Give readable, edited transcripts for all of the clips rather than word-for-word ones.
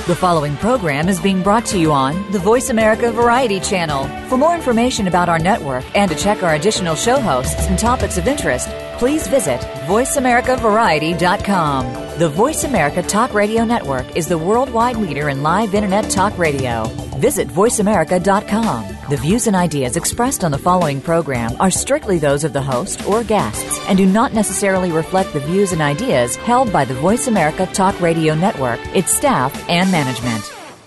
The following program is being brought to you on the Voice America Variety Channel. For more information about our network and to check our additional show hosts and topics of interest, please visit voiceamericavariety.com. The Voice America Talk Radio Network is the worldwide leader in live Internet talk radio. Visit voiceamerica.com. The views and ideas expressed on the following program are strictly those of the host or guests and do not necessarily reflect the views and ideas held by the Voice America Talk Radio Network, its staff, and management.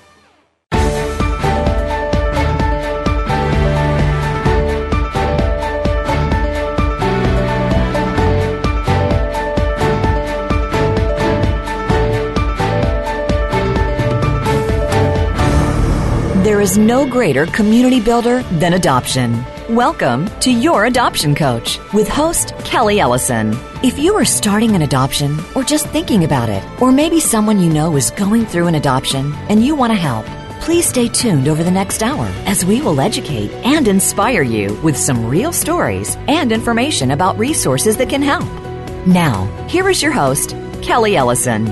There is no greater community builder than adoption. Welcome to Your Adoption Coach with host Kelly Ellison. If you are starting an adoption or just thinking about it, or maybe someone you know is going through an adoption and you want to help, please stay tuned over the next hour as we will educate and inspire you with some real stories and information about resources that can help. Now, here is your host, Kelly Ellison.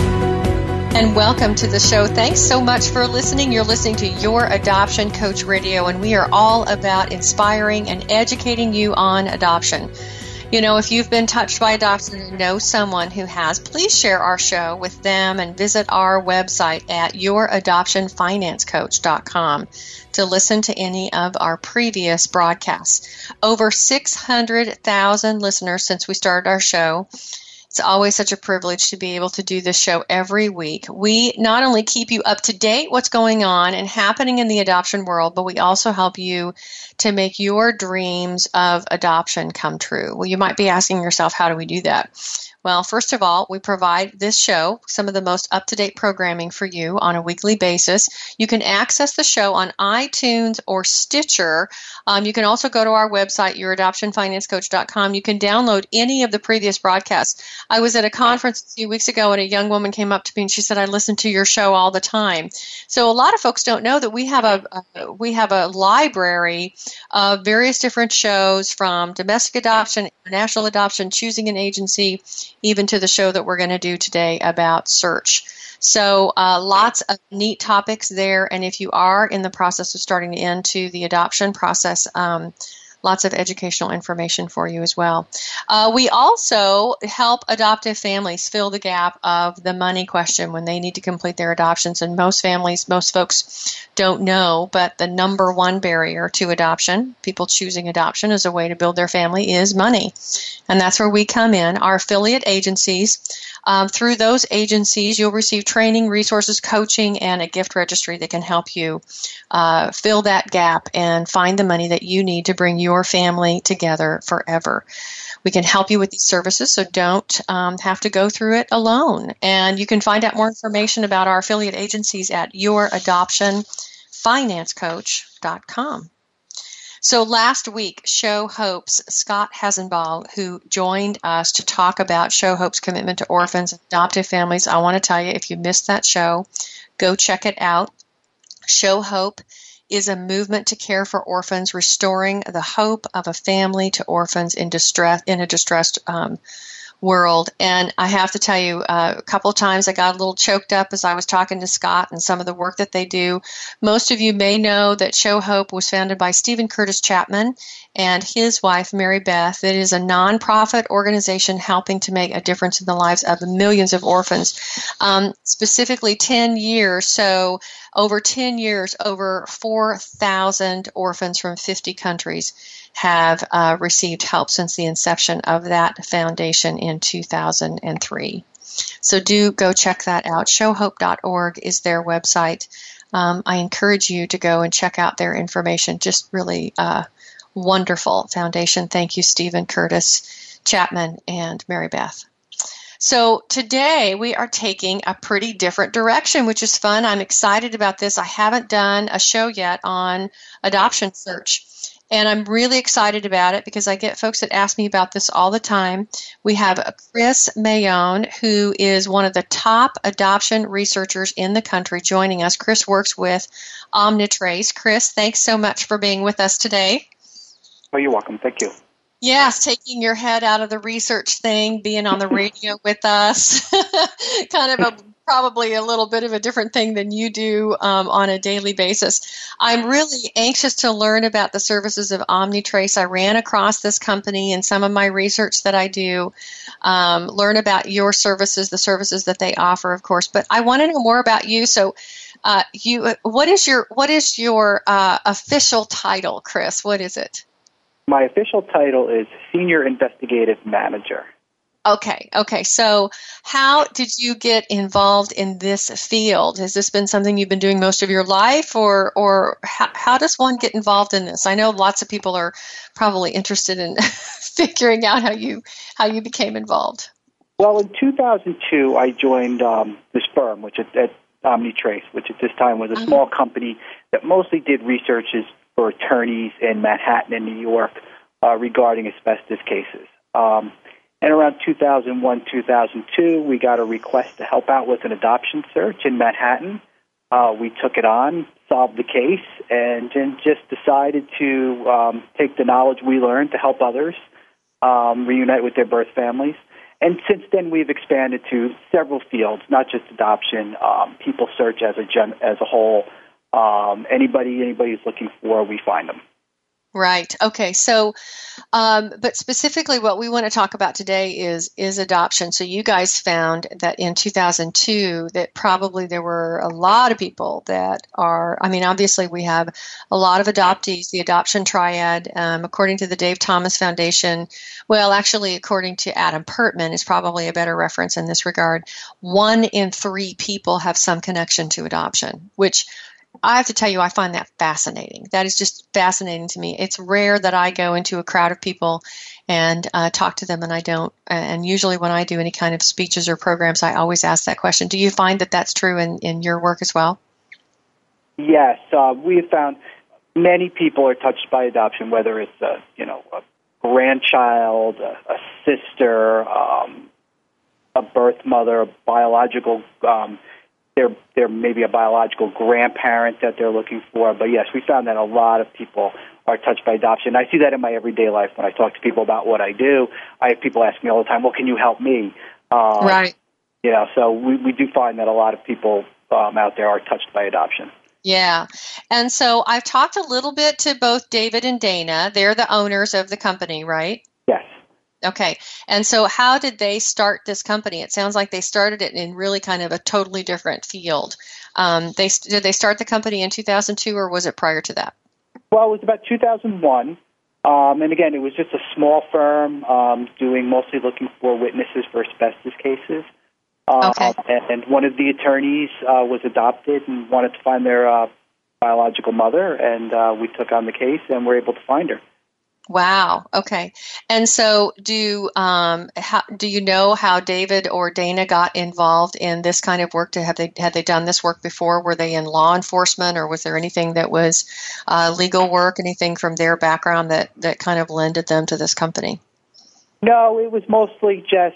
And welcome to the show. Thanks so much for listening. You're listening to Your Adoption Coach Radio, and we are all about inspiring and educating you on adoption. You know, if you've been touched by adoption and know someone who has, please share our show with them and visit our website at youradoptionfinancecoach.com to listen to any of our previous broadcasts. Over 600,000 listeners since we started our show. It's always such a privilege to be able to do this show every week. We not only keep you up to date what's going on and happening in the adoption world, but we also help you to make your dreams of adoption come true. Well, you might be asking yourself, how do we do that? Well, first of all, we provide this show, some of the most up-to-date programming for you on a weekly basis. You can access the show on iTunes or Stitcher. You can also go to our website, youradoptionfinancecoach.com. You can download any of the previous broadcasts. I was at a conference a few weeks ago, and a young woman came up to me and she said, I listen to your show all the time. So a lot of folks don't know that we have a library of various different shows, from domestic adoption, international adoption, choosing an agency, even to the show that we're going to do today about search. So lots of neat topics there. And if you are in the process of starting into the adoption process, lots of educational information for you as well. We also help adoptive families fill the gap of the money question when they need to complete their adoptions. And most folks don't know, but the number one barrier to adoption, people choosing adoption as a way to build their family, is money. And that's where we come in, our affiliate agencies. Through those agencies, you'll receive training, resources, coaching, and a gift registry that can help you fill that gap and find the money that you need to bring your family together forever. We can help you with these services, so don't have to go through it alone. And you can find out more information about our affiliate agencies at youradoptionfinancecoach.com. So last week, Show Hope's Scott Hasenball, who joined us to talk about Show Hope's commitment to orphans and adoptive families. I want to tell you, if you missed that show, go check it out. Show Hope is a movement to care for orphans, restoring the hope of a family to orphans in a distressed world. And I have to tell you, a couple of times I got a little choked up as I was talking to Scott and some of the work that they do. Most of you may know that Show Hope was founded by Stephen Curtis Chapman and his wife, Mary Beth. It is a nonprofit organization helping to make a difference in the lives of millions of orphans. Specifically 10 years, so over 10 years, over 4,000 orphans from 50 countries have received help since the inception of that foundation in 2003. So do go check that out. Showhope.org is their website. I encourage you to go and check out their information. Just really wonderful foundation. Thank you, Stephen Curtis Chapman and Mary Beth. So today we are taking a pretty different direction, which is fun. I'm excited about this. I haven't done a show yet on adoption search. And I'm really excited about it because I get folks that ask me about this all the time. We have Chris Mayone, who is one of the top adoption researchers in the country, joining us. Chris works with Omnitrace. Chris, thanks so much for being with us today. Oh, you're welcome. Thank you. Yes, taking your head out of the research thing, being on the radio with us. Kind of a probably a little bit of a different thing than you do on a daily basis. I'm really anxious to learn about the services of OmniTrace. I ran across this company in some of my research that I do, learn about your services, the services that they offer, of course. But I want to know more about you. So, what is your official title, Chris? What is it? My official title is Senior Investigative Manager. Okay. So how did you get involved in this field? Has this been something you've been doing most of your life, or how does one get involved in this? I know lots of people are probably interested in figuring out how you became involved. Well, in 2002, I joined this firm, which at OmniTrace, which at this time was a small company that mostly did researches for attorneys in Manhattan and New York regarding asbestos cases. And around 2001, 2002, we got a request to help out with an adoption search in Manhattan. We took it on, solved the case, and then just decided to take the knowledge we learned to help others reunite with their birth families. And since then, we've expanded to several fields, not just adoption, people search as a whole. Anybody who's looking for, we find them. Right. Okay. So, but specifically what we want to talk about today is adoption. So you guys found that in 2002 that probably there were a lot of people that are, obviously we have a lot of adoptees, the adoption triad, according to the Dave Thomas Foundation. Well, actually, according to Adam Pertman is probably a better reference in this regard. 1 in 3 people have some connection to adoption, which I have to tell you, I find that fascinating. That is just fascinating to me. It's rare that I go into a crowd of people and talk to them, and I don't. And usually when I do any kind of speeches or programs, I always ask that question. Do you find that that's true in your work as well? Yes. We have found many people are touched by adoption, whether it's a grandchild, a sister, a birth mother, a biological There may be a biological grandparent that they're looking for. But yes, we found that a lot of people are touched by adoption. I see that in my everyday life when I talk to people about what I do. I have people ask me all the time, well, can you help me? Right. So we do find that a lot of people out there are touched by adoption. Yeah. And so I've talked a little bit to both David and Dana. They're the owners of the company, right? Yes. Okay. And so how did they start this company? It sounds like they started it in really kind of a totally different field. Did they start the company in 2002 or was it prior to that? Well, it was about 2001. And again, it was just a small firm mostly looking for witnesses for asbestos cases. Okay. And one of the attorneys was adopted and wanted to find their biological mother, and we took on the case and were able to find her. Wow. Okay. And so do you know how David or Dana got involved in this kind of work? Had they done this work before? Were they in law enforcement, or was there anything that was legal work, anything from their background that kind of lended them to this company? No, it was mostly just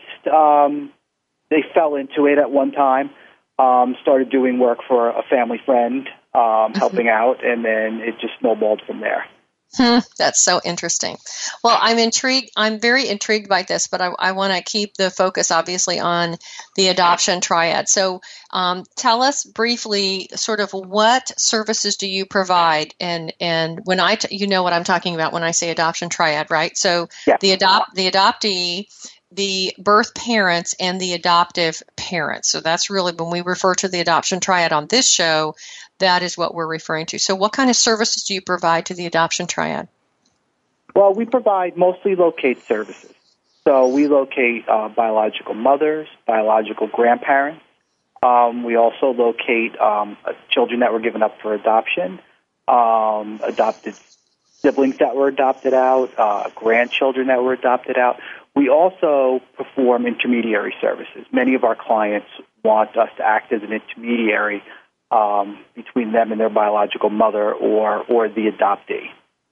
they fell into it at one time, started doing work for a family friend, helping out, and then it just snowballed from there. That's so interesting. Well, I'm intrigued. I'm very intrigued by this, but I want to keep the focus, obviously, on the adoption triad. So tell us briefly sort of what services do you provide? And when you know what I'm talking about when I say adoption triad, right? So yeah. the adoptee, the birth parents, and the adoptive parents. So that's really when we refer to the adoption triad on this show, that is what we're referring to. So what kind of services do you provide to the adoption triad? Well, we provide mostly locate services. So we locate biological mothers, biological grandparents. We also locate children that were given up for adoption, adopted siblings that were adopted out, grandchildren that were adopted out. We also perform intermediary services. Many of our clients want us to act as an intermediary between them and their biological mother or the adoptee.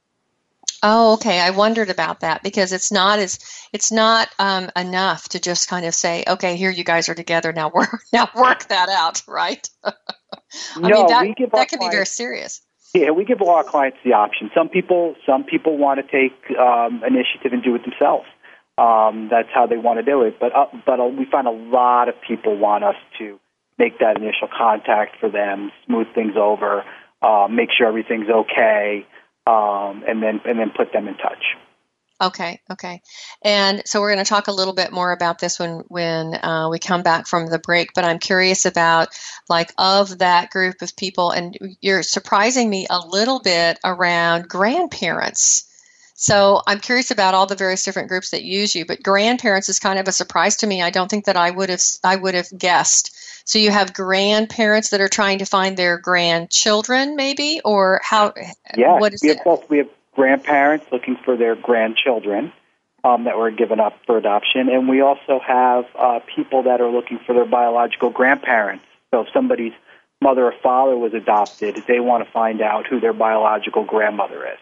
Oh, okay. I wondered about that because it's not enough to just kind of say, okay, here you guys are together now. Work that out, right? That can be very serious. Yeah, we give all our clients the option. Some people want to take initiative and do it themselves. That's how they want to do it. But we find a lot of people want us to make that initial contact for them, smooth things over, make sure everything's okay, and then put them in touch. Okay. And so we're going to talk a little bit more about this when we come back from the break, but I'm curious about, like, of that group of people, and you're surprising me a little bit around grandparents. So I'm curious about all the various different groups that use you, but grandparents is kind of a surprise to me. I don't think that I would have guessed. So you have grandparents that are trying to find their grandchildren, maybe, or how? Yeah, what is we it? have both. We have grandparents looking for their grandchildren that were given up for adoption, and we also have people that are looking for their biological grandparents. So if somebody's mother or father was adopted, they want to find out who their biological grandmother is.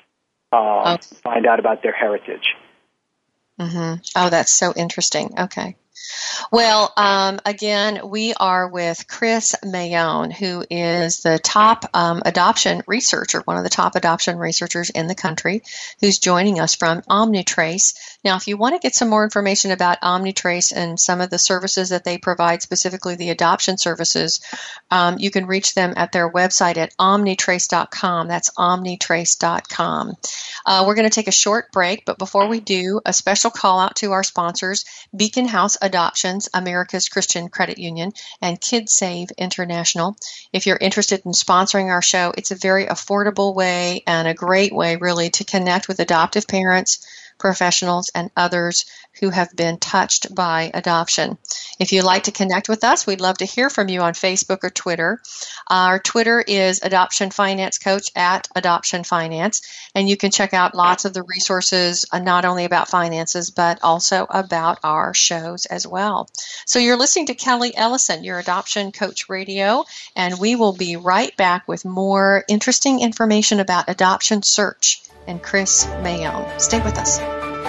Find out about their heritage. Mm-hmm. Oh, that's so interesting. Okay. Well, again, we are with Chris Mayone, who is the top adoption researcher, one of the top adoption researchers in the country, who's joining us from Omnitrace. Now, if you want to get some more information about Omnitrace and some of the services that they provide, specifically the adoption services, you can reach them at their website at omnitrace.com. That's omnitrace.com. We're going to take a short break, but before we do, a special call out to our sponsors, Beacon House Adoptions, America's Christian Credit Union, and KidSave International. If you're interested in sponsoring our show, it's a very affordable way and a great way, really, to connect with adoptive parents, professionals, and others who have been touched by adoption. If you'd like to connect with us, we'd love to hear from you on Facebook or Twitter. Our Twitter is Adoption Finance Coach at Adoption Finance, and you can check out lots of the resources, not only about finances, but also about our shows as well. So you're listening to Kelly Ellison, your Adoption Coach Radio, and we will be right back with more interesting information about adoption search and Chris Mayone. Stay with us.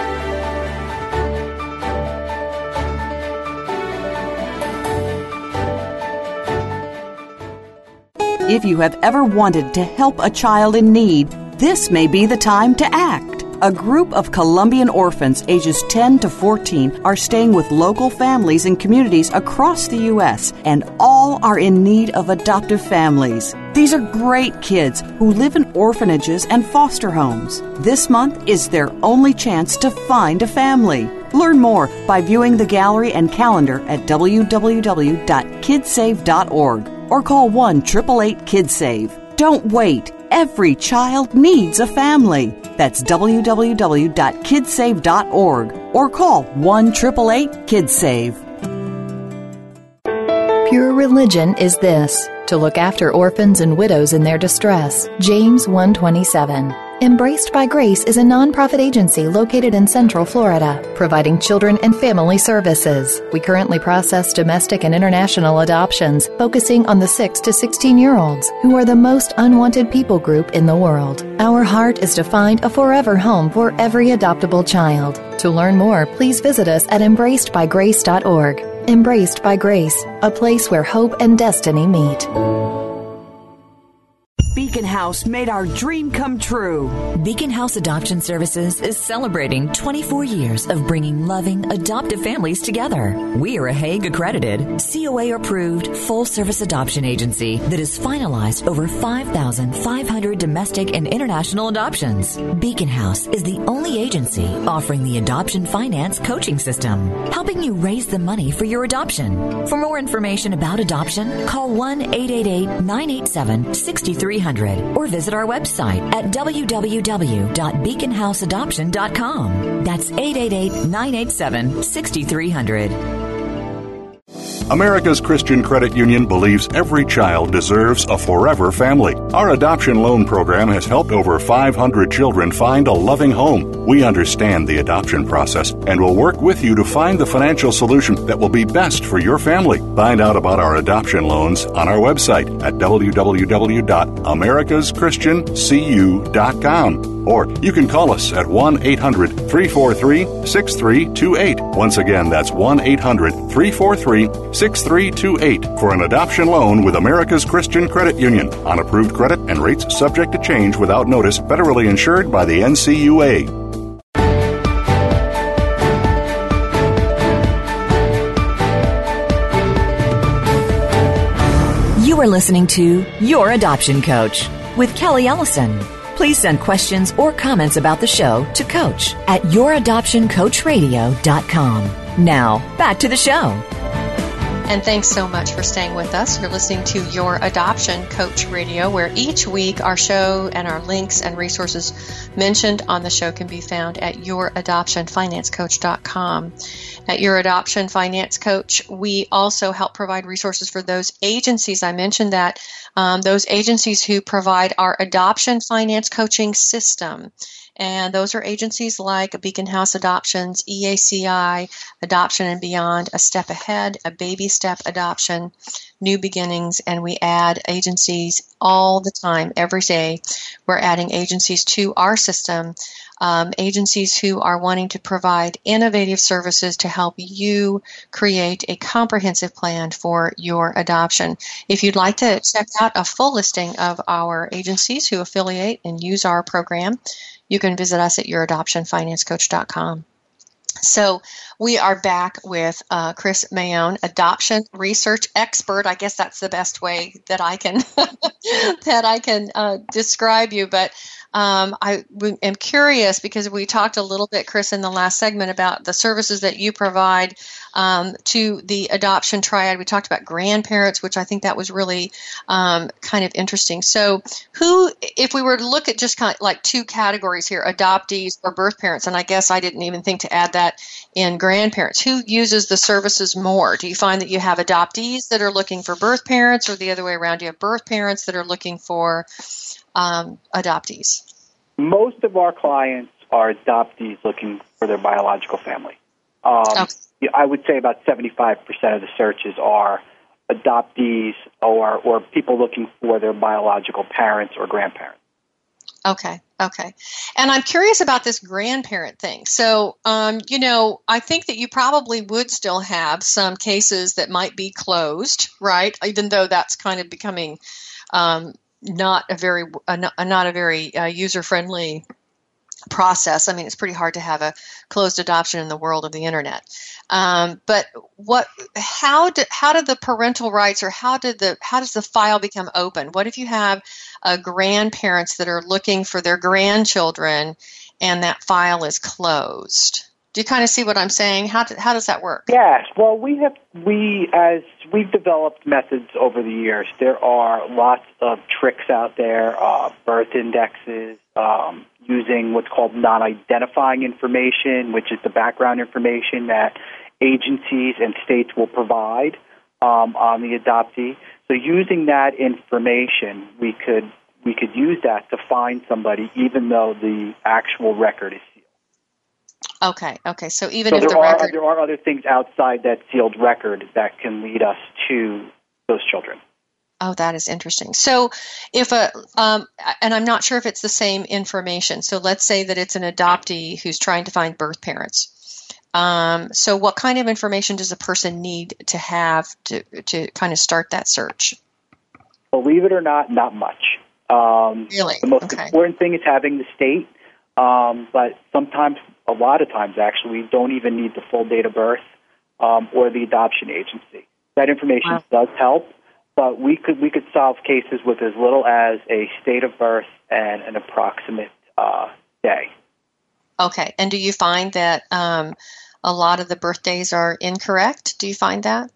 If you have ever wanted to help a child in need, this may be the time to act. A group of Colombian orphans ages 10 to 14 are staying with local families and communities across the U.S., and all are in need of adoptive families. These are great kids who live in orphanages and foster homes. This month is their only chance to find a family. Learn more by viewing the gallery and calendar at www.kidsave.org or call 1-888-KIDSAVE. Don't wait. Every child needs a family. That's www.kidsave.org or call 1-888-KIDSAVE. Pure religion is this, to look after orphans and widows in their distress. James 1:27. Embraced by Grace is a nonprofit agency located in Central Florida, providing children and family services. We currently process domestic and international adoptions, focusing on the 6 to 16-year-olds, who are the most unwanted people group in the world. Our heart is to find a forever home for every adoptable child. To learn more, please visit us at embracedbygrace.org. Embraced by Grace, a place where hope and destiny meet. Beacon House made our dream come true. Beacon House Adoption Services is celebrating 24 years of bringing loving, adoptive families together. We are a Hague-accredited, COA-approved, full-service adoption agency that has finalized over 5,500 domestic and international adoptions. Beacon House is the only agency offering the adoption finance coaching system, helping you raise the money for your adoption. For more information about adoption, call 1-888-987-6300 or visit our website at www.beaconhouseadoption.com. That's 888-987-6300. America's Christian Credit Union believes every child deserves a forever family. Our adoption loan program has helped over 500 children find a loving home. We understand the adoption process and will work with you to find the financial solution that will be best for your family. Find out about our adoption loans on our website at www.americaschristiancu.com. Or you can call us at 1-800-343-6328. Once again, that's 1-800-343-6328 for an adoption loan with America's Christian Credit Union on approved credit and rates subject to change without notice, federally insured by the NCUA. You are listening to Your Adoption Coach with Kelly Ellison. Please send questions or comments about the show to Coach at youradoptioncoachradio.com. Now, back to the show. And thanks so much for staying with us. You're listening to Your Adoption Coach Radio, where each week our show and our links and resources mentioned on the show can be found at youradoptionfinancecoach.com. At Your Adoption Finance Coach, we also help provide resources for those agencies. I mentioned that those agencies who provide our adoption finance coaching system. And those are agencies like Beacon House Adoptions, EACI, Adoption and Beyond, A Step Ahead, A Baby Step Adoption, New Beginnings, and we add agencies all the time, every day. We're adding agencies to our system, agencies who are wanting to provide innovative services to help you create a comprehensive plan for your adoption. If you'd like to check out a full listing of our agencies who affiliate and use our program, you can visit us at youradoptionfinancecoach.com. So we are back with Chris Mayone, adoption research expert. I guess that's the best way that I can describe you. But I am curious because we talked a little bit, Chris, in the last segment about the services that you provide to the adoption triad. We talked about grandparents, which I think that was really kind of interesting. So if we were to look at just kind of like two categories here, adoptees or birth parents, and I guess I didn't even think to add that in grandparents, who uses the services more? Do you find that you have adoptees that are looking for birth parents, or the other way around, do you have birth parents that are looking for adoptees? Most of our clients are adoptees looking for their biological family. I would say about 75% of the searches are adoptees or people looking for their biological parents or grandparents. Okay. And I'm curious about this grandparent thing. So, I think that you probably would still have some cases that might be closed, right? Even though that's kind of becoming not a very user-friendly process. I mean, it's pretty hard to have a closed adoption in the world of the internet. But how did the parental rights, or how does the file become open? What if you have grandparents that are looking for their grandchildren and that file is closed? Do you kind of see what I'm saying? How does that work? Yes. Well, as we've developed methods over the years, there are lots of tricks out there, birth indexes, using what's called non-identifying information, which is the background information that agencies and states will provide on the adoptee. So using that information, we could use that to find somebody, even though the actual record is sealed. Okay. So even so if there are other things outside that sealed record that can lead us to those children. Oh, that is interesting. So if and I'm not sure if it's the same information. So let's say that it's an adoptee who's trying to find birth parents. So what kind of information does a person need to have to kind of start that search? Believe it or not much. Really? The most important thing is having the state, but a lot of times actually, we don't even need the full date of birth or the adoption agency. That information does help. But we could solve cases with as little as a state of birth and an approximate day. Okay. And do you find that a lot of the birthdays are incorrect? Do you find that?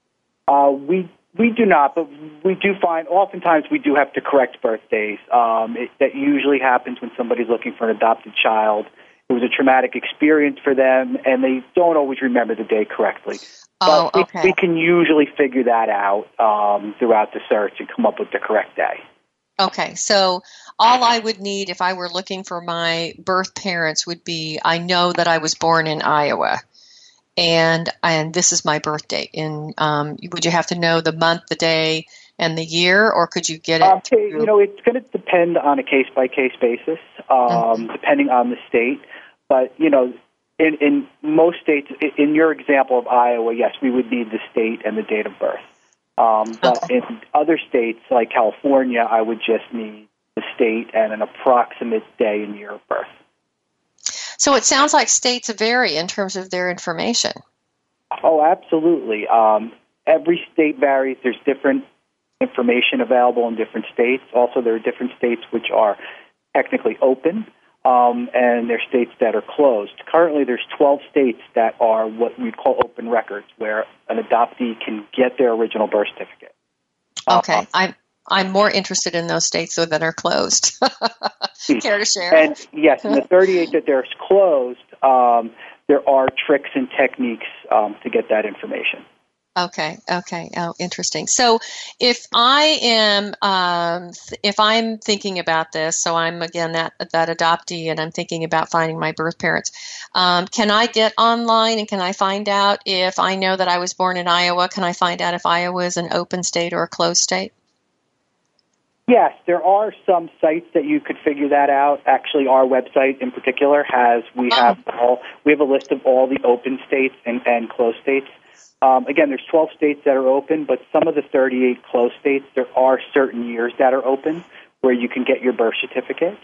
We do not, but we do find oftentimes we do have to correct birthdays. That usually happens when somebody's looking for an adopted child. It was a traumatic experience for them, and they don't always remember the day correctly. But we can usually figure that out throughout the search and come up with the correct day. Okay, so all I would need if I were looking for my birth parents would be, I know that I was born in Iowa, and this is my birth date. And would you have to know the month, the day, and the year, or could you get it? It's going to depend on a case-by-case basis, depending on the state. But, in most states, in your example of Iowa, yes, we would need the state and the date of birth. But in other states, like California, I would just need the state and an approximate day and year of birth. So it sounds like states vary in terms of their information. Oh, absolutely. Every state varies. There's different information available in different states. Also, there are different states which are technically open, and there are states that are closed. Currently, there's 12 states that are what we call open records, where an adoptee can get their original birth certificate. Okay, I'm more interested in those states that are closed. Care to share? And yes, in the 38 that there's closed, there are tricks and techniques to get that information. Okay. Oh, interesting. So if I'm thinking about this, so I'm again that adoptee, and I'm thinking about finding my birth parents. Can I get online and can I find out if I know that I was born in Iowa? Can I find out if Iowa is an open state or a closed state? Yes, there are some sites that you could figure that out. Actually, our website in particular we have a list of all the open states and closed states. Again, there's 12 states that are open, but some of the 38 closed states, there are certain years that are open where you can get your birth certificate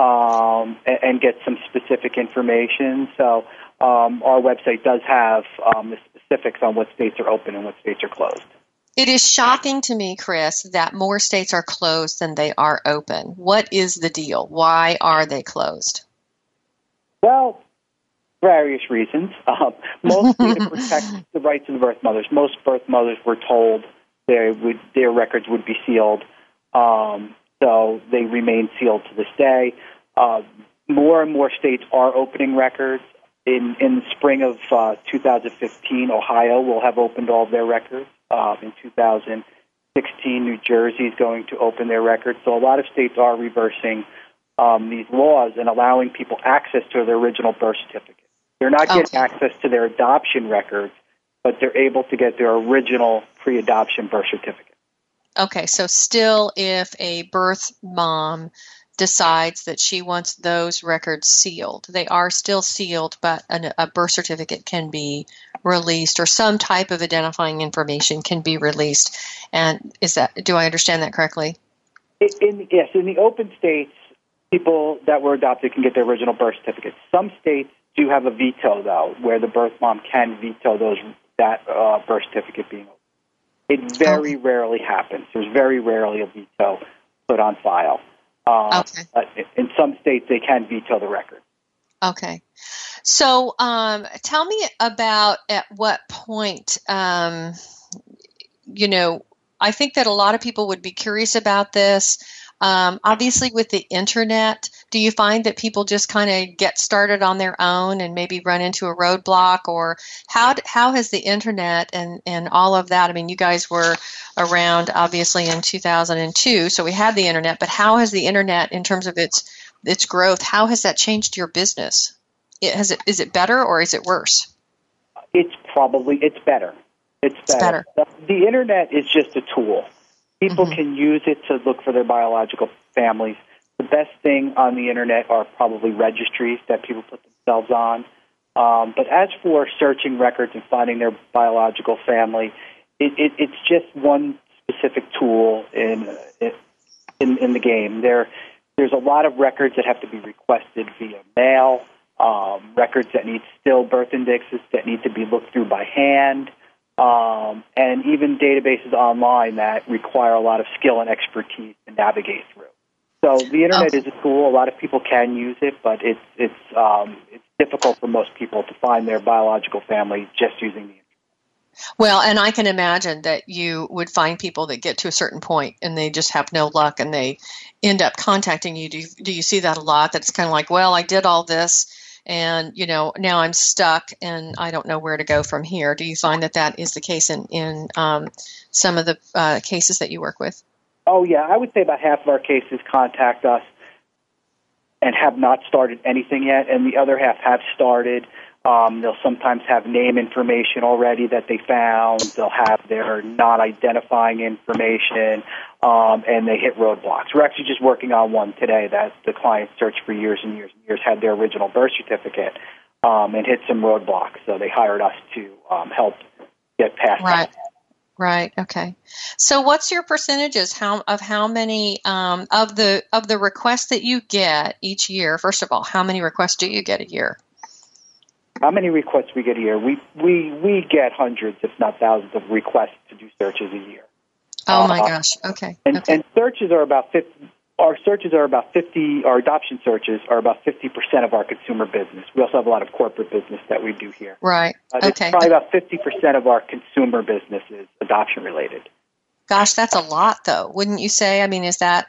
and get some specific information. So our website does have the specifics on what states are open and what states are closed. It is shocking to me, Chris, that more states are closed than they are open. What is the deal? Why are they closed? Well, various reasons. Mostly to protect the rights of the birth mothers. Most birth mothers were told their records would be sealed, so they remain sealed to this day. More and more states are opening records. In the spring of 2015, Ohio will have opened all of their records. In 2016, New Jersey is going to open their records. So a lot of states are reversing these laws and allowing people access to their original birth certificate. They're not getting access to their adoption records, but they're able to get their original pre-adoption birth certificate. Okay, so still if a birth mom decides that she wants those records sealed, they are still sealed, but a birth certificate can be released or some type of identifying information can be released. And do I understand that correctly? Yes, in the open states, people that were adopted can get their original birth certificate. Some states do have a veto, though, where the birth mom can veto that birth certificate being open. It very rarely happens. There's very rarely a veto put on file. In some states, they can veto the record. Okay. So tell me about at what point, I think that a lot of people would be curious about this. Obviously, with the Internet, do you find that people just kind of get started on their own and maybe run into a roadblock? Or how has the Internet and all of that, I mean, you guys were around, obviously, in 2002, so we had the Internet, but how has the Internet, in terms of its growth, how has that changed your business? Is it better or is it worse? It's better. It's better. The Internet is just a tool. People can use it to look for their biological families. The best thing on the Internet are probably registries that people put themselves on. But as for searching records and finding their biological family, it's just one specific tool in the game. There's a lot of records that have to be requested via mail, records that need still birth indexes that need to be looked through by hand, and even databases online that require a lot of skill and expertise to navigate through. So the Internet is a tool. A lot of people can use it, but it's difficult for most people to find their biological family just using the Internet. Well, and I can imagine that you would find people that get to a certain point and they just have no luck and they end up contacting you. Do you see that a lot? That's kind of like, well, I did all this and, now I'm stuck and I don't know where to go from here. Do you find that is the case in some of the cases that you work with? Oh, yeah. I would say about half of our cases contact us and have not started anything yet, and the other half have started. They'll sometimes have name information already that they found. They'll have their non-identifying information, and they hit roadblocks. We're actually just working on one today that the client searched for years and years and years, had their original birth certificate, and hit some roadblocks. So they hired us to help get past that. Right. Okay. So, what's your percentages? How many of the requests that you get each year? First of all, how many requests do you get a year? How many requests we get a year? We get hundreds, if not thousands, of requests to do searches a year. Oh my gosh. Okay. And searches are about 50. Our adoption searches are about 50% of our consumer business. We also have a lot of corporate business that we do here. Right. Okay. It's probably about 50% of our consumer business is adoption related. Gosh, that's a lot, though. Wouldn't you say? I mean, is that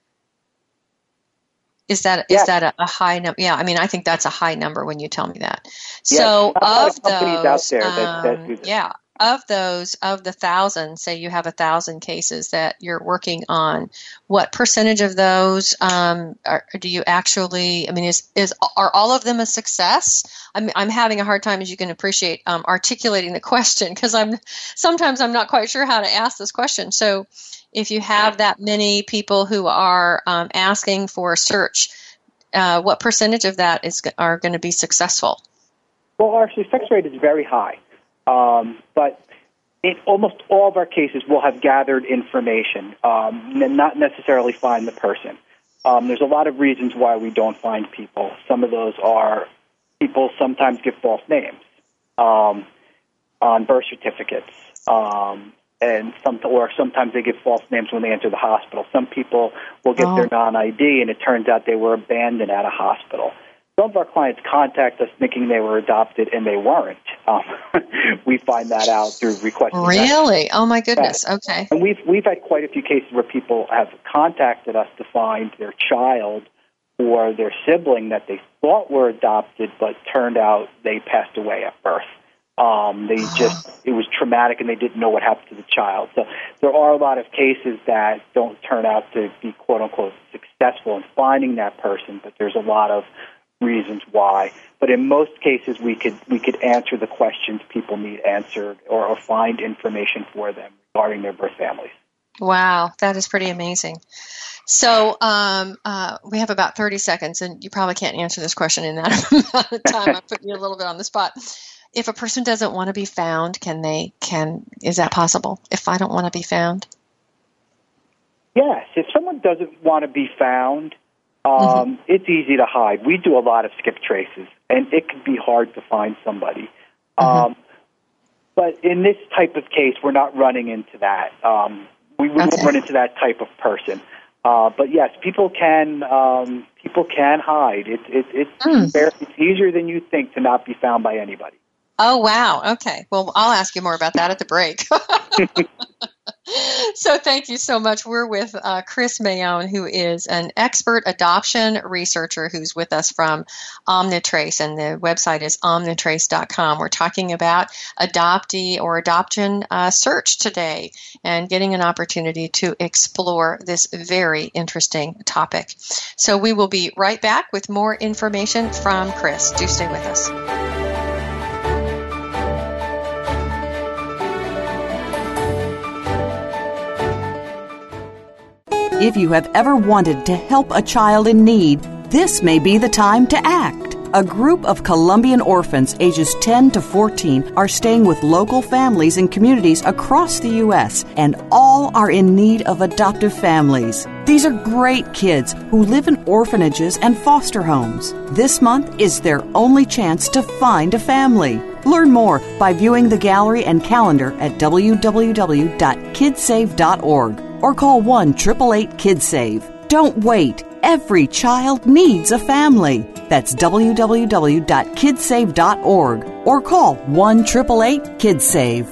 a high number? Yeah, I mean, I think that's a high number when you tell me that. So of companies out there that do this. Of the 1,000, say you have 1,000 cases that you're working on, what percentage of those do you actually? I mean, are all of them a success? I'm having a hard time, as you can appreciate, articulating the question because sometimes I'm not quite sure how to ask this question. So, if you have that many people who are asking for a search, what percentage of that are going to be successful? Well, our success rate is very high. But in almost all of our cases, we'll have gathered information and not necessarily find the person. There's a lot of reasons why we don't find people. Some of those are people sometimes give false names on birth certificates, and sometimes they give false names when they enter the hospital. Some people will get their non-ID, and it turns out they were abandoned at a hospital. Some of our clients contact us thinking they were adopted, and they weren't. We find that out through requesting. Really? Oh my goodness. Okay. And we've had quite a few cases where people have contacted us to find their child or their sibling that they thought were adopted, but turned out they passed away at birth. It was traumatic, and they didn't know what happened to the child. So there are a lot of cases that don't turn out to be quote unquote successful in finding that person, but there's a lot of reasons why. But in most cases, we could answer the questions people need answered or find information for them regarding their birth families. Wow, that is pretty amazing. So we have about 30 seconds, and you probably can't answer this question in that amount of time. I'm putting you a little bit on the spot. If a person doesn't want to be found, is that possible? If I don't want to be found? Yes. If someone doesn't want to be found, it's easy to hide. We do a lot of skip traces, and it can be hard to find somebody. But in this type of case, we're not running into that. We wouldn't run into that type of person. But yes, people can hide. It's easier than you think to not be found by anybody. Oh, wow. Okay. Well, I'll ask you more about that at the break. So thank you so much. We're with Chris Mayone, who is an expert adoption researcher who's with us from Omnitrace, and the website is omnitrace.com. We're talking about adoptee or adoption search today and getting an opportunity to explore this very interesting topic. So we will be right back with more information from Chris. Do stay with us. If you have ever wanted to help a child in need, this may be the time to act. A group of Colombian orphans ages 10 to 14 are staying with local families and communities across the U.S., and all are in need of adoptive families. These are great kids who live in orphanages and foster homes. This month is their only chance to find a family. Learn more by viewing the gallery and calendar at www.kidsave.org or call 1-888-KIDSAVE. Don't wait. Every child needs a family. That's www.kidsave.org or call 1-888-KIDSAVE.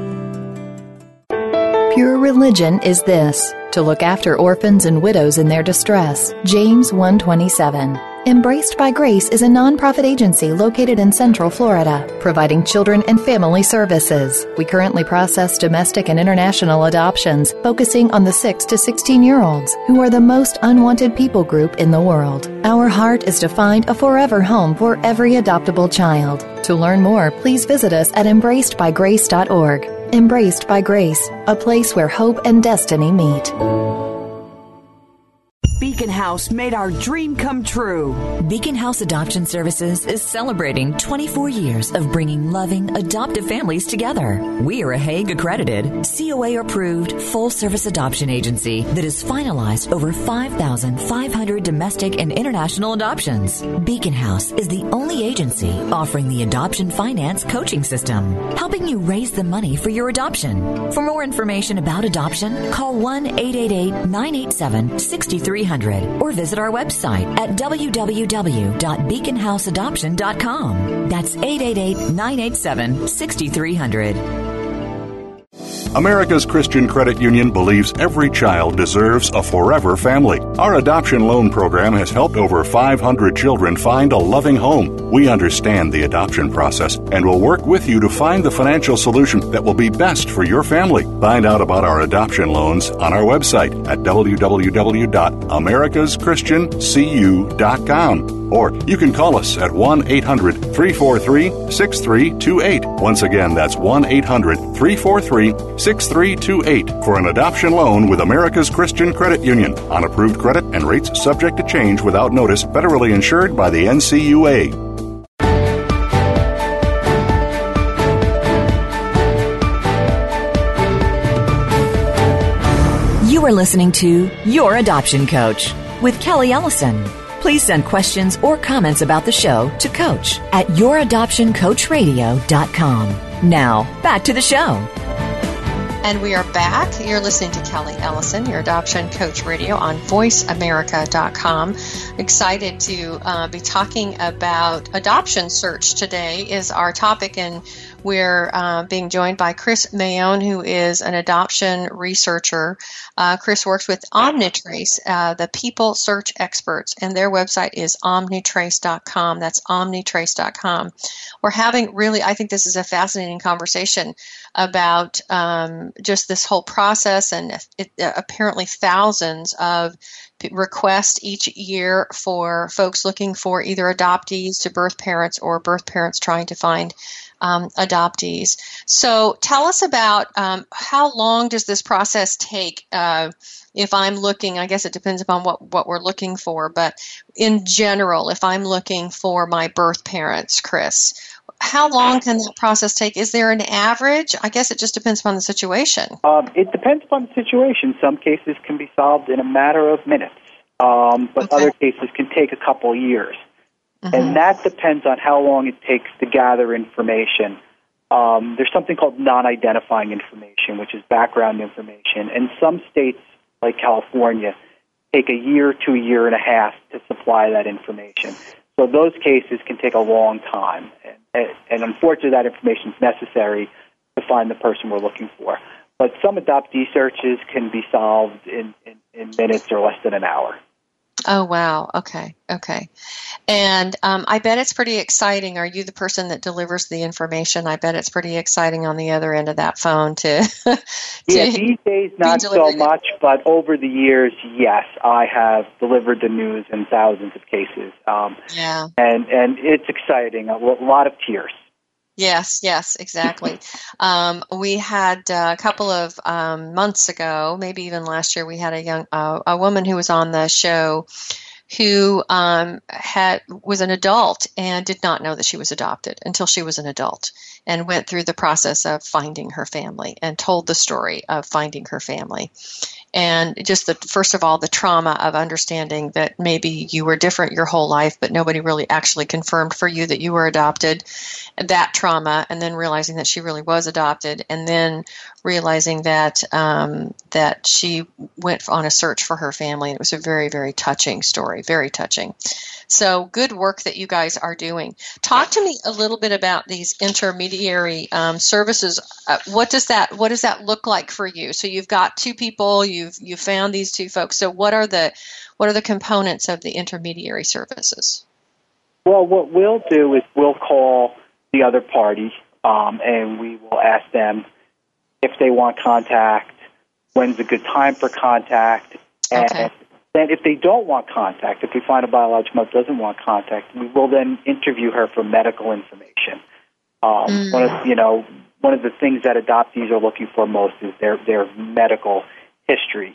Pure religion is this: to look after orphans and widows in their distress. James 1:27. Embraced by Grace is a nonprofit agency located in Central Florida, providing children and family services. We currently process domestic and international adoptions, focusing on the 6 to 16-year-olds, who are the most unwanted people group in the world. Our heart is to find a forever home for every adoptable child. To learn more, please visit us at embracedbygrace.org. Embraced by Grace, a place where hope and destiny meet. Beacon House made our dream come true. Beacon House Adoption Services is celebrating 24 years of bringing loving, adoptive families together. We are a Hague accredited, COA approved, full service adoption agency that has finalized over 5,500 domestic and international adoptions. Beacon House is the only agency offering the adoption finance coaching system, helping you raise the money for your adoption. For more information about adoption, call 1-888-987-6300 or visit our website at www.beaconhouseadoption.com. That's 888-987-6300. America's Christian Credit Union believes every child deserves a forever family. Our adoption loan program has helped over 500 children find a loving home. We understand the adoption process and will work with you to find the financial solution that will be best for your family. Find out about our adoption loans on our website at www.americaschristiancu.com. Or you can call us at 1-800-343-6328. Once again, that's 1-800-343-6328 for an adoption loan with America's Christian Credit Union. On approved credit and rates subject to change without notice, federally insured by the NCUA. You are listening to Your Adoption Coach with Kelly Ellison. Please send questions or comments about the show to Coach at youradoptioncoachradio.com. Now, back to the show. And we are back. You're listening to Kelly Ellison, your Adoption Coach Radio on voiceamerica.com. Excited to be talking about adoption search today is our topic, and we're being joined by Chris Mayone, who is an adoption researcher. Chris works with Omnitrace, the people search experts, and their website is omnitrace.com. That's omnitrace.com. We're having really, I think this is a fascinating conversation about just this whole process, and apparently thousands of requests each year for folks looking for either adoptees to birth parents or birth parents trying to find adoptees. So tell us about how long does this process take? If I'm looking, I guess it depends upon what we're looking for, but in general, if I'm looking for my birth parents, Chris, how long can that process take? Is there an average? I guess it just depends upon the situation. It depends upon the situation. Some cases can be solved in a matter of minutes, but other cases can take a couple of years. Mm-hmm. And that depends on how long it takes to gather information. There's something called non-identifying information, which is background information. And some states, like California, take a year to a year and a half to supply that information. So those cases can take a long time. And unfortunately, that information is necessary to find the person we're looking for. But some adoptee searches can be solved in minutes or less than an hour. Oh, wow. Okay. And I bet it's pretty exciting. Are you the person that delivers the information? I bet it's pretty exciting on the other end of that phone to yeah, these days not so much, but over the years, yes, I have delivered the news in thousands of cases. Yeah. And it's exciting. A lot of tears. Yes, exactly. We had a couple of months ago, maybe even last year, we had a woman who was on the show who was an adult and did not know that she was adopted until she was an adult, and went through the process of finding her family and told the story of finding her family. And just first of all, the trauma of understanding that maybe you were different your whole life, but nobody really actually confirmed for you that you were adopted, that trauma, and then realizing that she really was adopted, and then realizing that that she went on a search for her family. It was a very, very touching story, very touching. So good work that you guys are doing. Talk to me a little bit about these intermediary services. What does that look like for you? So you've got two people, you've found these two folks. So what are the components of the intermediary services? Well, what we'll do is we'll call the other party, and we will ask them if they want contact, when's a good time for contact, and then if they don't want contact, if we find a biological mother doesn't want contact, we will then interview her for medical information. One of the things that adoptees are looking for most is their medical history.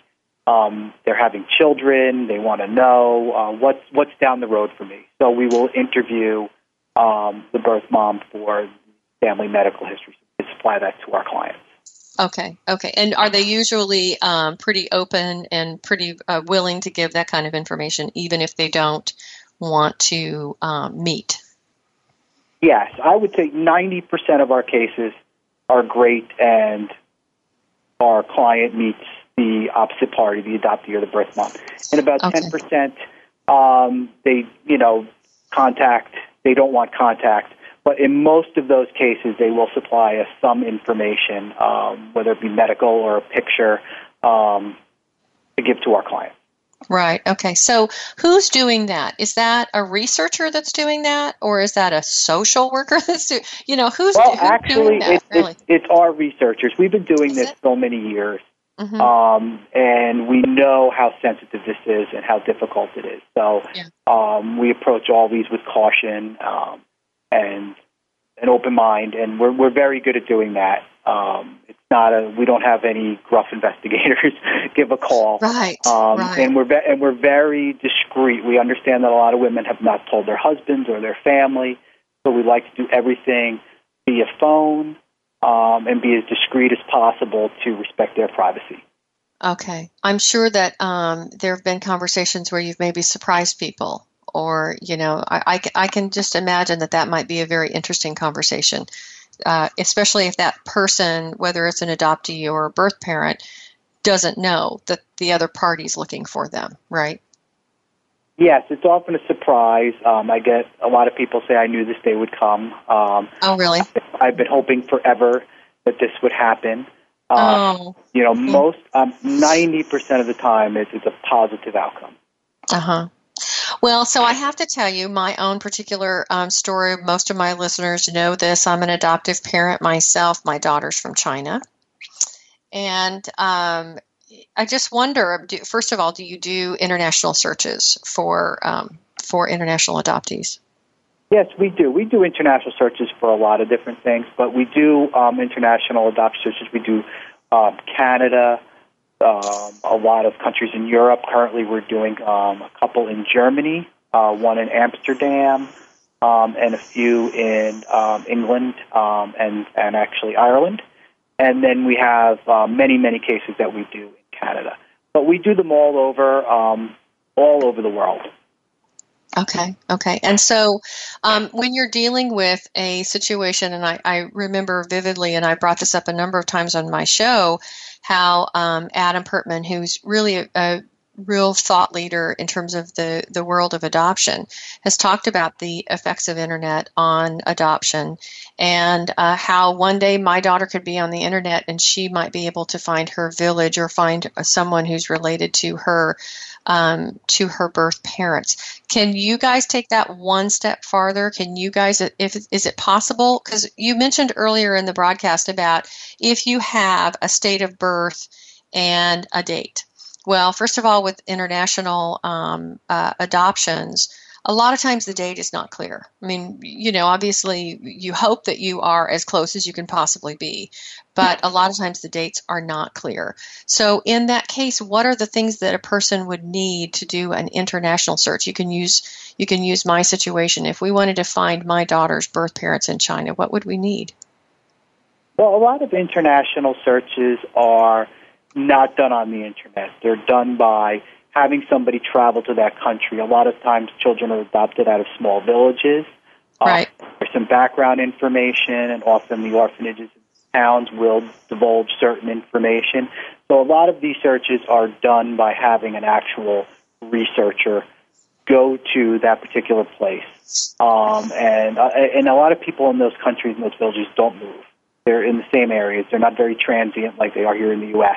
they're having children. They want to know what's down the road for me. So we will interview the birth mom for family medical history to supply that to our clients. Okay. And are they usually pretty open and pretty willing to give that kind of information, even if they don't want to meet? Yes, I would say 90% of our cases are great, and our client meets the opposite party, the adoptee or the birth mom. And about 10%, they contact. They don't want contact. But in most of those cases, they will supply us some information, whether it be medical or a picture, to give to our client. Right. Okay. So who's doing that? Is that a researcher that's doing that, or is that a social worker that's doing? Who's doing that? Really? It's our researchers. We've been doing this so many years, and we know how sensitive this is and how difficult it is. So we approach all these with caution and an open mind, and we're very good at doing that. It's not we don't have any gruff investigators give a call, right? And we're very discreet. We understand that a lot of women have not told their husbands or their family, so we like to do everything via phone and be as discreet as possible to respect their privacy. Okay, I'm sure that there have been conversations where you've maybe surprised people. Or, I can just imagine that might be a very interesting conversation, especially if that person, whether it's an adoptee or a birth parent, doesn't know that the other party's looking for them, right? Yes, it's often a surprise. I get a lot of people say, I knew this day would come. Oh, really? I've been hoping forever that this would happen. Most 90% of the time, it's a positive outcome. Uh-huh. Well, so I have to tell you my own particular story. Most of my listeners know this. I'm an adoptive parent myself. My daughter's from China. And I just wonder, first of all, do you do international searches for international adoptees? Yes, we do. We do international searches for a lot of different things, but we do international adoption searches. We do Canada, a lot of countries in Europe. Currently, we're doing a couple in Germany, one in Amsterdam, and a few in England and actually Ireland. And then we have many, many cases that we do in Canada. But we do them all over the world. Okay. And so when you're dealing with a situation, and I remember vividly, and I brought this up a number of times on my show, how Adam Pertman, who's really a real thought leader in terms of the world of adoption, has talked about the effects of internet on adoption, and how one day my daughter could be on the internet and she might be able to find her village or find someone who's related to her birth parents. Can you guys take that one step farther? Can you guys, is it possible? Because you mentioned earlier in the broadcast about if you have a state of birth and a date. Well, first of all, with international adoptions, a lot of times the date is not clear. I mean, obviously you hope that you are as close as you can possibly be, but a lot of times the dates are not clear. So in that case, what are the things that a person would need to do an international search? You can use my situation. If we wanted to find my daughter's birth parents in China, what would we need? Well, a lot of international searches are not done on the internet. They're done by having somebody travel to that country. A lot of times children are adopted out of small villages. Right. There's some background information, and often the orphanages and towns will divulge certain information. So a lot of these searches are done by having an actual researcher go to that particular place. And a lot of people in those countries and those villages don't move. They're in the same areas. They're not very transient like they are here in the U.S.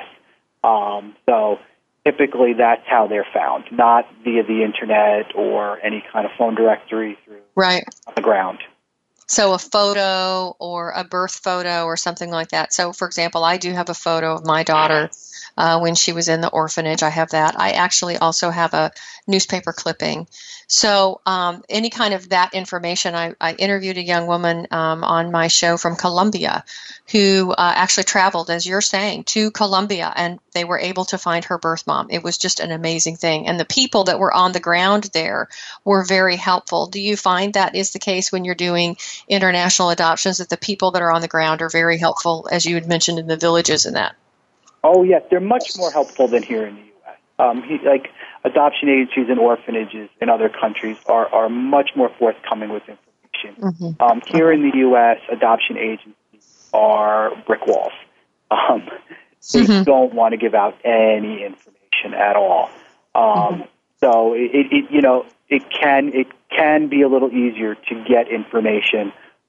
So typically that's how they're found, not via the internet or any kind of phone directory through on the ground. So a photo or a birth photo or something like that. So, for example, I do have a photo of my daughter when she was in the orphanage. I have that. I actually also have a newspaper clipping. So any kind of that information, I interviewed a young woman on my show from Colombia who actually traveled, as you're saying, to Colombia, and they were able to find her birth mom. It was just an amazing thing. And the people that were on the ground there were very helpful. Do you find that is the case when you're doing international adoptions, that the people that are on the ground are very helpful, as you had mentioned, in the villages and that? Oh, yes. They're much more helpful than here in the U.S. Like adoption agencies and orphanages in other countries are much more forthcoming with information. Mm-hmm. Here in the U.S., adoption agencies are brick walls. They don't want to give out any information at all. So it can be a little easier to get information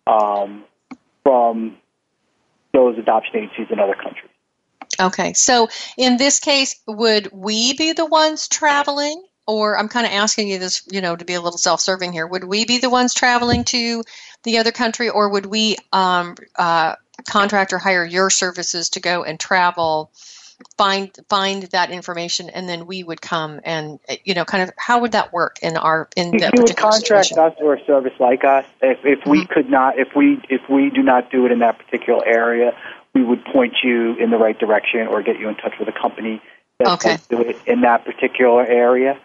from those adoption agencies in other countries. Okay, so in this case, would we be the ones traveling? Or I'm kind of asking you this, to be a little self-serving here. Would we be the ones traveling to the other country, or would we contract or hire your services to go and travel, find that information, and then we would come and, kind of how would that work in that particular you would contract situation? us or a service like us. If we could not, if we do not do it in that particular area, we would point you in the right direction or get you in touch with a company that will do it in that particular area.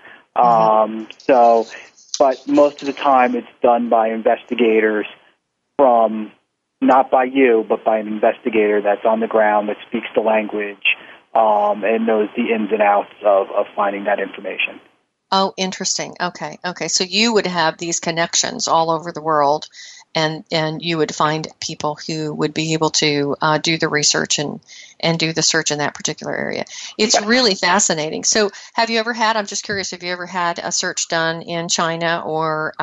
But most of the time it's done by investigators not by you, but by an investigator that's on the ground, that speaks the language, and knows the ins and outs of finding that information. Oh, interesting. Okay. So you would have these connections all over the world, and you would find people who would be able to do the research and do the search in that particular area. It's really fascinating. So I'm just curious, have you ever had a search done in China or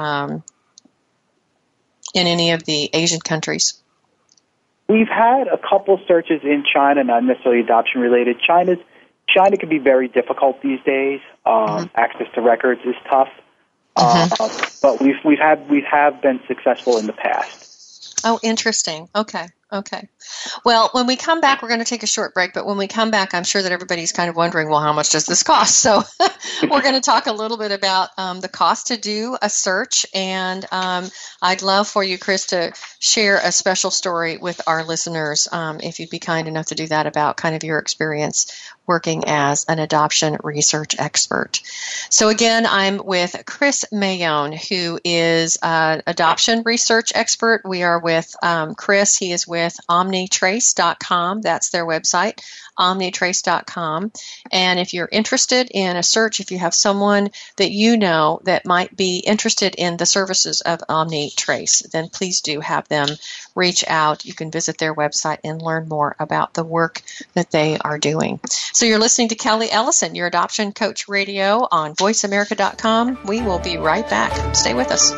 in any of the Asian countries? We've had a couple searches in China, not necessarily adoption related. China can be very difficult these days. Access to records is tough. But we have been successful in the past. Oh, interesting. Okay. Well, when we come back, we're going to take a short break, but when we come back, I'm sure that everybody's kind of wondering, well, how much does this cost? So we're going to talk a little bit about the cost to do a search, and I'd love for you, Chris, to share a special story with our listeners, if you'd be kind enough to do that, about kind of your experience working as an adoption research expert. So again, I'm with Chris Mayone, who is an adoption research expert. We are with Chris. He is with OmniTrace.com. That's their website, OmniTrace.com. And if you're interested in a search, if you have someone that you know that might be interested in the services of OmniTrace, then please do have them reach out. You can visit their website and learn more about the work that they are doing. So you're listening to Kelly Ellison, your Adoption Coach Radio on VoiceAmerica.com. We will be right back. Stay with us.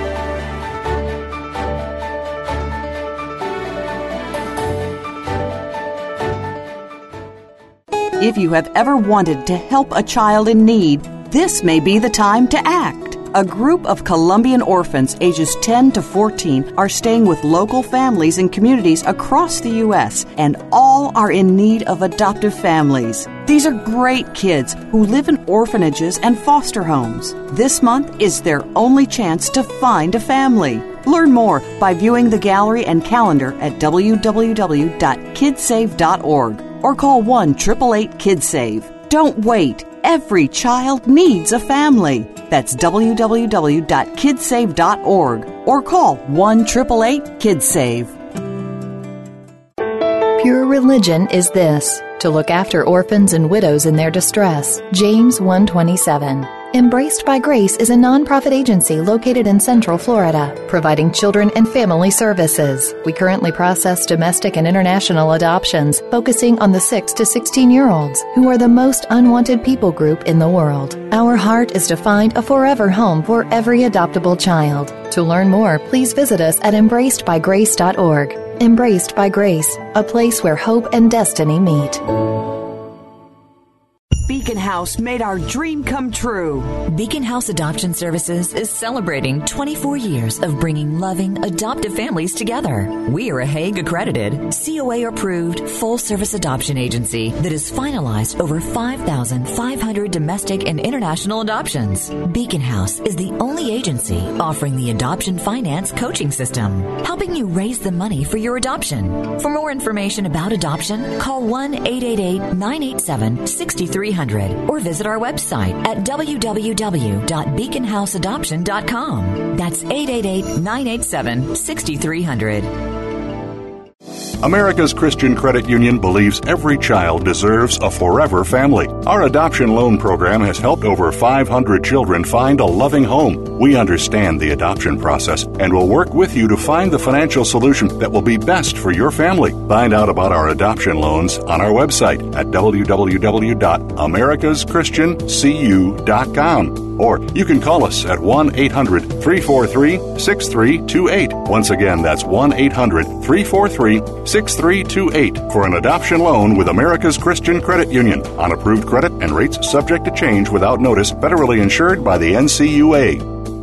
If you have ever wanted to help a child in need, this may be the time to act. A group of Colombian orphans ages 10 to 14 are staying with local families and communities across the U.S., and all are in need of adoptive families. These are great kids who live in orphanages and foster homes. This month is their only chance to find a family. Learn more by viewing the gallery and calendar at www.kidsave.org or call 1-888-KIDSAVE. Don't wait. Every child needs a family. That's www.kidsave.org or call 1-888-KIDSAVE. Pure religion is this: to look after orphans and widows in their distress. James 1:27. Embraced by Grace is a nonprofit agency located in Central Florida, providing children and family services. We currently process domestic and international adoptions, focusing on the 6 to 16-year-olds, who are the most unwanted people group in the world. Our heart is to find a forever home for every adoptable child. To learn more, please visit us at embracedbygrace.org. Embraced by Grace, a place where hope and destiny meet. Beacon House made our dream come true. Beacon House Adoption Services is celebrating 24 years of bringing loving, adoptive families together. We are a Hague accredited, COA approved, full service adoption agency that has finalized over 5,500 domestic and international adoptions. Beacon House is the only agency offering the adoption finance coaching system, helping you raise the money for your adoption. For more information about adoption, call 1-888-987-6300 or visit our website at www.beaconhouseadoption.com. That's 888-987-6300. America's Christian Credit Union believes every child deserves a forever family. Our adoption loan program has helped over 500 children find a loving home. We understand the adoption process and will work with you to find the financial solution that will be best for your family. Find out about our adoption loans on our website at www.americaschristiancu.com. Or you can call us at 1-800-343-6328. Once again, that's 1-800-343-6328 for an adoption loan with America's Christian Credit Union on approved credit and rates subject to change without notice, federally insured by the NCUA.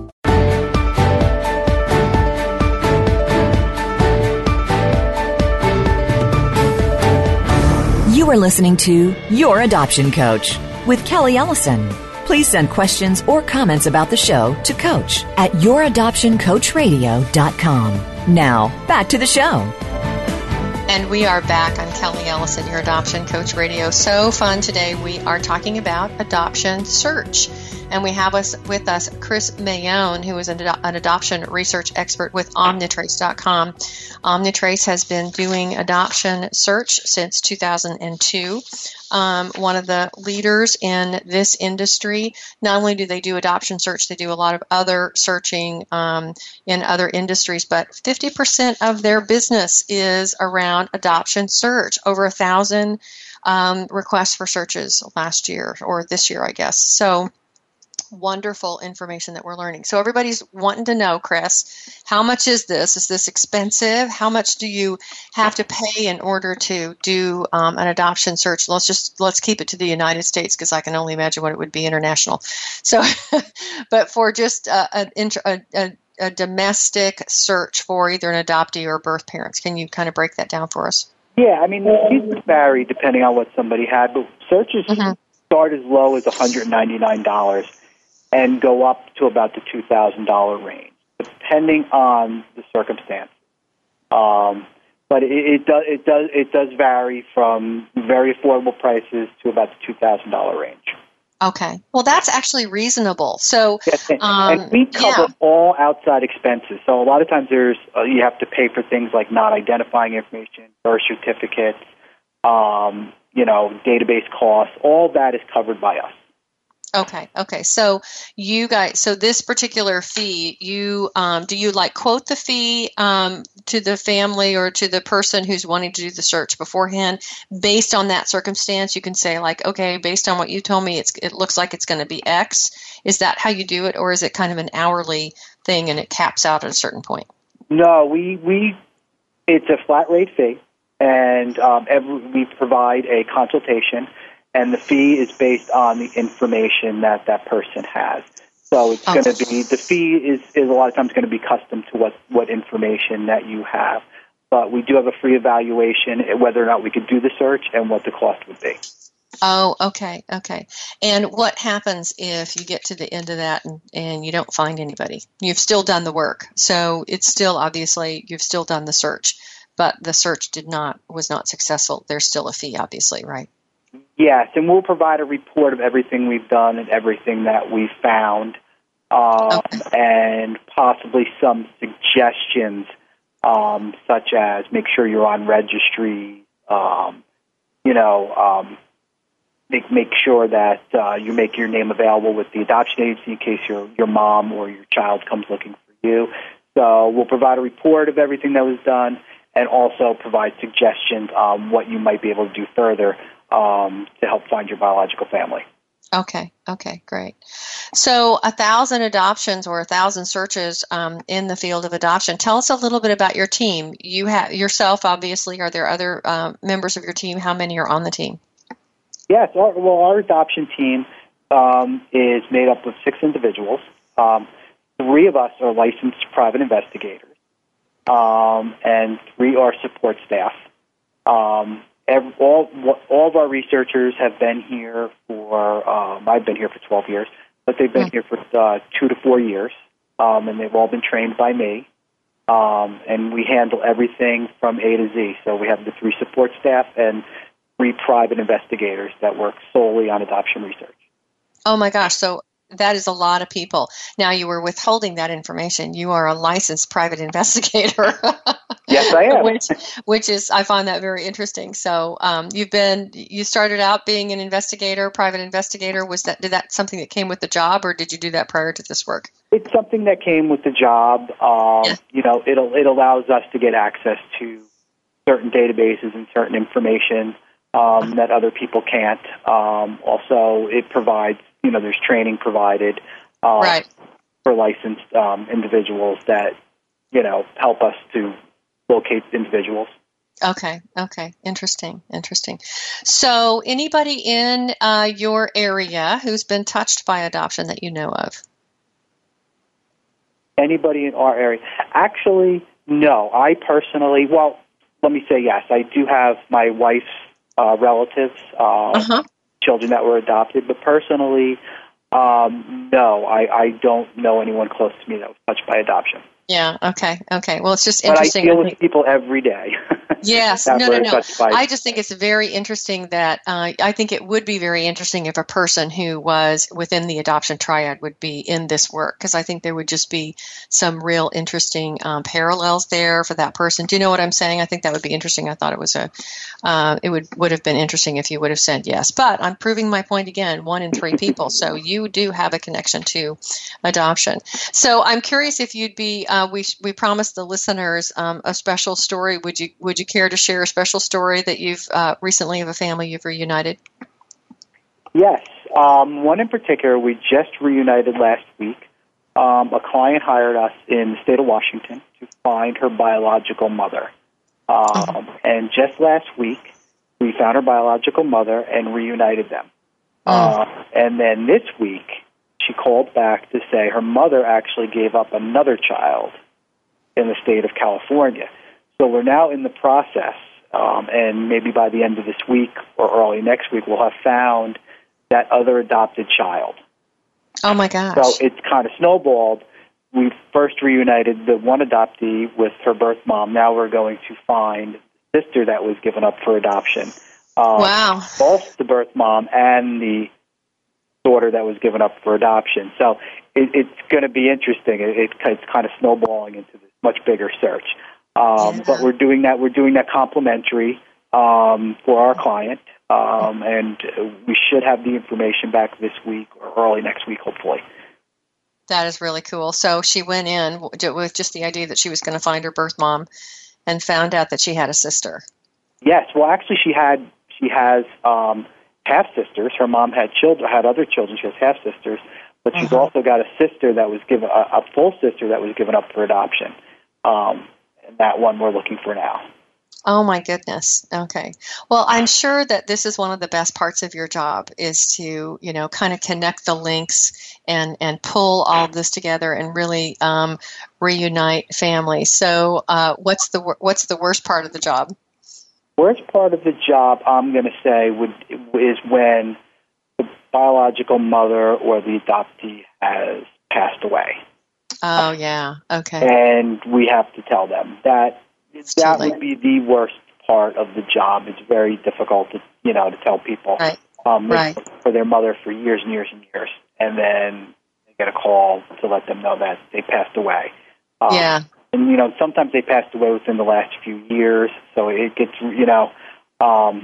You are listening to Your Adoption Coach with Kelly Ellison. Please send questions or comments about the show to Coach at youradoptioncoachradio.com. Now, back to the show. And we are back on Kelly Ellison, Your Adoption Coach Radio. So fun today. We are talking about adoption search. And we have with us Chris Mayone, who is an adoption research expert with Omnitrace.com. Omnitrace has been doing adoption search since 2002. One of the leaders in this industry. Not only do they do adoption search, they do a lot of other searching in other industries, but 50% of their business is around adoption search. Over 1,000 requests for searches last year, or this year, I guess. So wonderful information that we're learning. So everybody's wanting to know, Chris, how much is this? Is this expensive? How much do you have to pay in order to do an adoption search? Let's keep it to the United States, because I can only imagine what it would be international. So, but for just a domestic search for either an adoptee or birth parents, can you kind of break that down for us? Yeah, I mean, these vary depending on what somebody had, but searches start as low as $199. and go up to about the $2,000 range, depending on the circumstance. But it does vary from very affordable prices to about the $2,000 range. Okay, well that's actually reasonable. So, and we cover all outside expenses. So a lot of times you have to pay for things like not identifying information, birth certificate, database costs. All that is covered by us. Okay. So you guys, this particular fee, do you quote the fee to the family or to the person who's wanting to do the search beforehand based on that circumstance? You can say okay, based on what you told me, it looks like it's going to be X. Is that how you do it, or is it kind of an hourly thing and it caps out at a certain point? No, it's a flat rate fee, and we provide a consultation. And the fee is based on the information that person has. So it's going to be, the fee is a lot of times going to be custom to what information that you have. But we do have a free evaluation whether or not we could do the search and what the cost would be. Oh, okay. And what happens if you get to the end of that and you don't find anybody? You've still done the work. So it's still, obviously, you've still done the search, but the search was not successful. There's still a fee, obviously, right? Yes, and we'll provide a report of everything we've done and everything that we've found, and possibly some suggestions, such as make sure you're on registry, make sure that you make your name available with the adoption agency in case your mom or your child comes looking for you. So we'll provide a report of everything that was done and also provide suggestions on what you might be able to do further to help find your biological family. Okay, great. So 1,000 adoptions or 1,000 searches in the field of adoption. Tell us a little bit about your team. You have yourself, obviously. Are there other members of your team? How many are on the team? Yes, our adoption team is made up of 6 individuals. 3 of us are licensed private investigators, and 3 are support staff. All of our researchers have been here for, I've been here for 12 years, but they've been here for 2 to 4 years, and they've all been trained by me. And we handle everything from A to Z. So we have the 3 support staff and 3 private investigators that work solely on adoption research. Oh my gosh. So that is a lot of people. Now, you were withholding that information. You are a licensed private investigator. Yes, I am. Which is, I find that very interesting. So you started out being an investigator, private investigator. Did that something that came with the job, or did you do that prior to this work? It's something that came with the job. You know, it allows us to get access to certain databases and certain information that other people can't. Also, it provides, you know, there's training provided for licensed individuals that, you know, help us to locate individuals. Okay. Interesting. So anybody in your area who's been touched by adoption that you know of? Anybody in our area? Actually, no. I personally, well, let me say yes. I do have my wife's relatives, children that were adopted, but personally, no. I don't know anyone close to me that was touched by adoption. Yeah, okay. Well, it's just interesting. But I deal with people every day. Yes, no. I just think it's very interesting that I think it would be very interesting if a person who was within the adoption triad would be in this work, because I think there would just be some real interesting parallels there for that person. Do you know what I'm saying? I think that would be interesting. I thought it was it would have been interesting if you would have said yes. But I'm proving my point again, 1 in 3 people. So you do have a connection to adoption. So I'm curious if you'd be, we promised the listeners a special story. Would you care to share a special story that you've recently of a family you've reunited? Yes. One in particular, we just reunited last week. A client hired us in the state of Washington to find her biological mother. And just last week, we found her biological mother and reunited them. And then this week, she called back to say her mother actually gave up another child in the state of California. So we're now in the process, and maybe by the end of this week or early next week, we'll have found that other adopted child. Oh, my gosh. So it's kind of snowballed. We first reunited the one adoptee with her birth mom. Now we're going to find the sister that was given up for adoption. Wow. Both the birth mom and the daughter that was given up for adoption. So it's going to be interesting. It's kind of snowballing into this much bigger search. But we're doing that complimentary for our client, and we should have the information back this week or early next week, hopefully. That is really cool. So she went in with just the idea that she was going to find her birth mom and found out that she had a sister. Yes. Well, actually, she has half sisters. Her mom had other children. She has half sisters, but she's also got a sister that was given a full sister that was given up for adoption. And that one we're looking for now. Oh, my goodness. Okay. Well, I'm sure that this is one of the best parts of your job is to, you know, kind of connect the links and pull all of this together and really reunite families. So what's the worst part of the job? Worst part of the job, I'm going to say, is when the biological mother or the adoptee has passed away. Oh, yeah. Okay. And we have to tell them that would be the worst part of the job. It's very difficult to tell people. Right. For their mother for years and years and years, and then they get a call to let them know that they passed away. Yeah. And sometimes they passed away within the last few years, so it gets and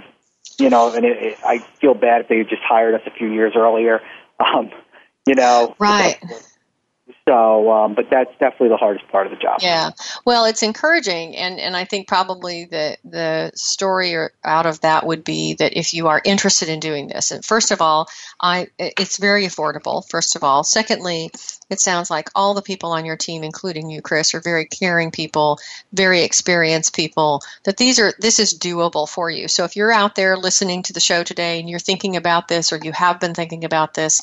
I feel bad if they just hired us a few years earlier. Right. So, but that's definitely the hardest part of the job. Yeah. Well, it's encouraging, and I think probably the story out of that would be that if you are interested in doing this, and first of all, it's very affordable, first of all. Secondly, it sounds like all the people on your team, including you, Chris, are very caring people, very experienced people, that this is doable for you. So if you're out there listening to the show today and you're thinking about this, or you have been thinking about this,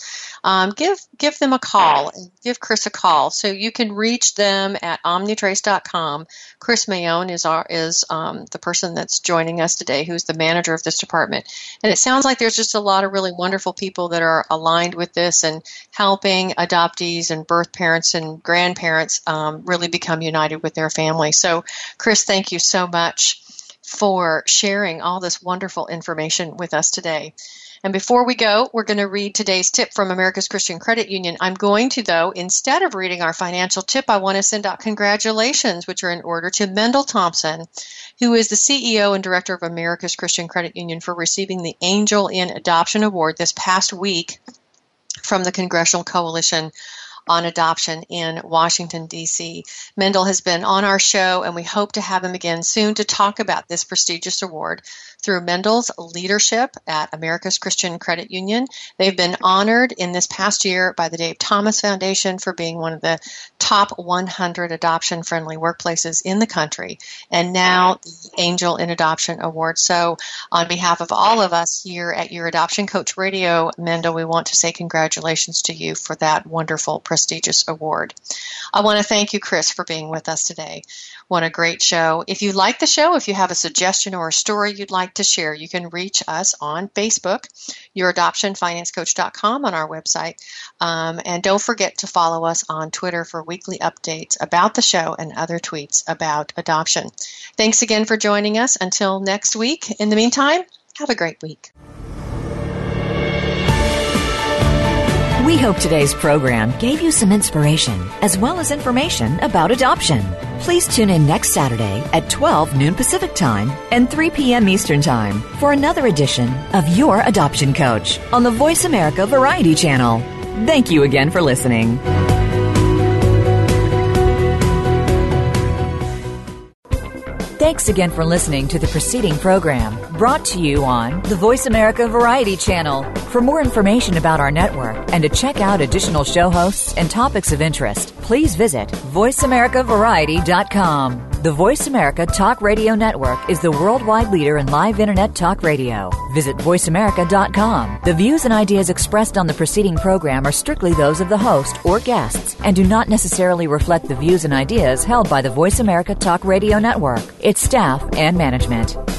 give them a call, and give Chris a call. So you can reach them at omnitrace.com. Chris Mayone is the person that's joining us today, who's the manager of this department. And it sounds like there's just a lot of really wonderful people that are aligned with this and helping adoptees and birth parents and grandparents really become united with their family. So, Chris, thank you so much for sharing all this wonderful information with us today. And before we go, we're going to read today's tip from America's Christian Credit Union. I'm going to, though, instead of reading our financial tip, I want to send out congratulations, which are in order, to Mendel Thompson, who is the CEO and director of America's Christian Credit Union, for receiving the Angel in Adoption Award this past week from the Congressional Coalition on Adoption in Washington, D.C. Mendel has been on our show, and we hope to have him again soon to talk about this prestigious award. Through Mendel's leadership at America's Christian Credit Union, they've been honored in this past year by the Dave Thomas Foundation for being one of the top 100 adoption-friendly workplaces in the country, and now the Angel in Adoption Award. So on behalf of all of us here at Your Adoption Coach Radio, Mendel, we want to say congratulations to you for that wonderful, prestigious award. I want to thank you, Chris, for being with us today. What a great show. If you like the show, if you have a suggestion or a story you'd like to share, you can reach us on Facebook, YourAdoptionFinanceCoach.com, on our website. And don't forget to follow us on Twitter for weekly updates about the show and other tweets about adoption. Thanks again for joining us. Until next week. In the meantime, have a great week. We hope today's program gave you some inspiration as well as information about adoption. Please tune in next Saturday at 12 noon Pacific Time and 3 p.m. Eastern Time for another edition of Your Adoption Coach on the Voice America Variety Channel. Thank you again for listening. Thanks again for listening to the preceding program, brought to you on the Voice America Variety Channel. For more information about our network and to check out additional show hosts and topics of interest, please visit voiceamericavariety.com. The Voice America Talk Radio Network is the worldwide leader in live Internet talk radio. Visit voiceamerica.com. The views and ideas expressed on the preceding program are strictly those of the host or guests and do not necessarily reflect the views and ideas held by the Voice America Talk Radio Network, its staff, and management.